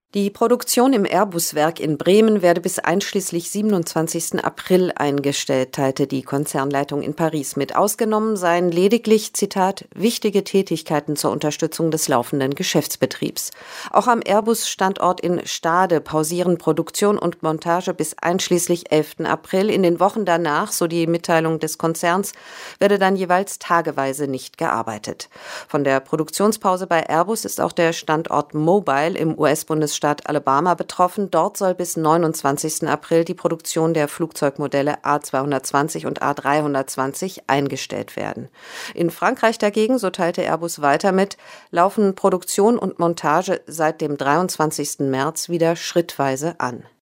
Die Produktion im Airbus-Werk in Bremen werde bis einschließlich 27. April eingestellt, teilte die Konzernleitung in Paris mit. Ausgenommen seien lediglich, Zitat, wichtige Tätigkeiten zur Unterstützung des laufenden Geschäftsbetriebs. Auch am Airbus-Standort in Stade pausieren Produktion und Montage bis einschließlich 11. April. In den Wochen danach, so die Mitteilung des Konzerns, werde dann jeweils tageweise nicht gearbeitet. Von der Produktionspause bei Airbus ist auch der Standort Mobile im US-Bundesstaat Alabama betroffen. Dort soll bis 29. April die Produktion der Flugzeugmodelle A220 und A320 eingestellt werden. In Frankreich dagegen, so teilte Airbus weiter mit, laufen Produktion und Montage seit dem 23. März wieder schrittweise an.